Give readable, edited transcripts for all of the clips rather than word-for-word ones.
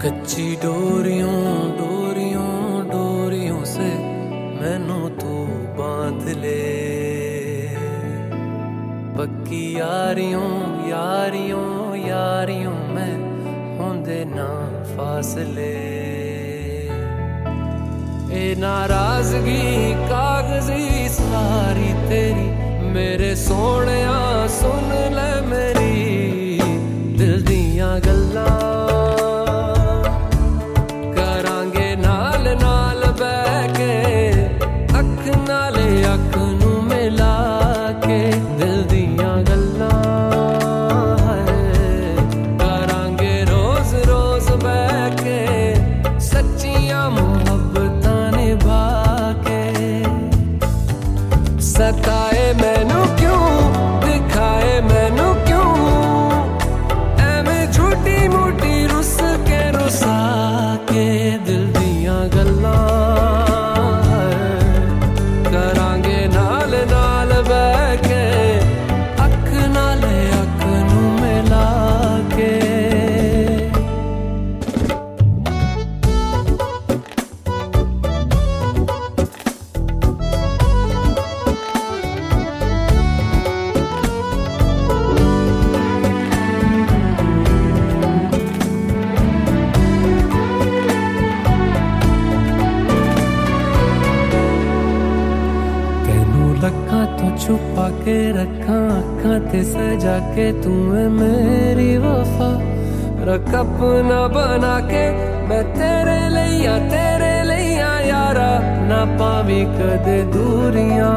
कच्ची डोरियों डोरियों डोरियों से मैनू तू बांध ले। पक्की यारियों यारियों यारियों में होंदे ना फासले। ए नाराजगी कागजी सारी तेरी मेरे सोहणिया सुन ले मेरी दिल दियां गल्लां। करांगे नाल नाल बैठ के अख नाले अख नू मिला के दिल दियां गल्लां। करांगे रोज रोज बैठ के सच्चियां मुहब्बतां निभा के। सताए मैनू क्यों दिखाए मैनू क्यों एवें झूठी मूठी रुस के रुसा के दिल दियां गल्लां। करांगे नाल नाल बैठ के अख नाले अख नू मिला के। लखां तो छुपा के रखा अखां ते सजा के तू है मेरी वफा। रख अपना बना के मैं तेरे लिया यारा ना पावी कदे दूरियां।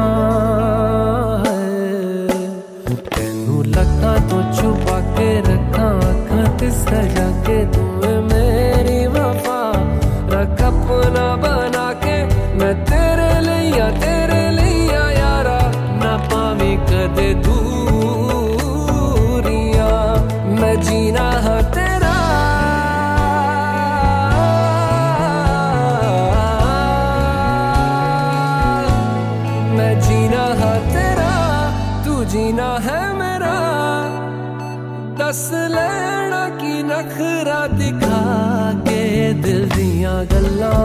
तेनू लखां तो छुपा के रखा अखां ते सजा के तू है मेरी वफा। रख अपना बना के मैं तेरे लिया यारा ना पावी कदे दूरियां। मैं जीना है तेरा मैं जीना है तेरा तू जीना है मेरा। दस लेना की नखरा दिखा के दिल दियां गल्लां।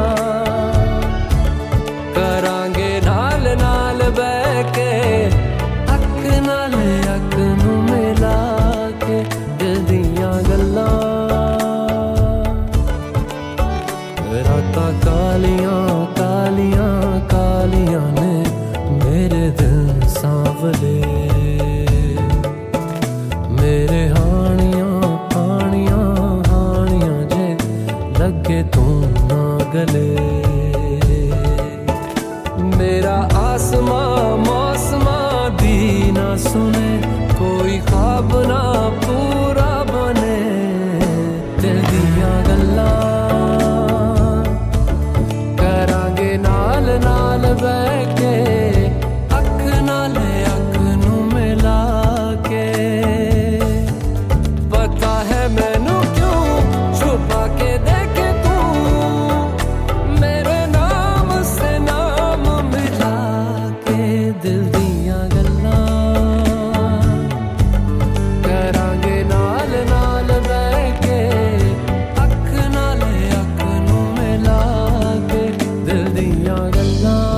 करांगे नाल नाल बैठ के अख नाल अख नू मिला के दिल दियां गल्लां। रातां कालियां कालियां कालियां ने मेरे दिल सांवले। मेरे हानियां हानियां हानियां जे लगे तू ना गले। मेरा आसमां मौसमां दी ना सुने कोई ख्वाब ना पूरा बने दिल दियां गल्लां। करांगे नाल नाल बैठ के अख नाले अख नू मिला के। पता है मैनू क्यों छुपा के देखे तू मेरे नाम से नाम मिला के दिल दियां गल्लां। करांगे नाल नाल बैठ के अख नाले अख नू मिला के दिल दियां गल्लां।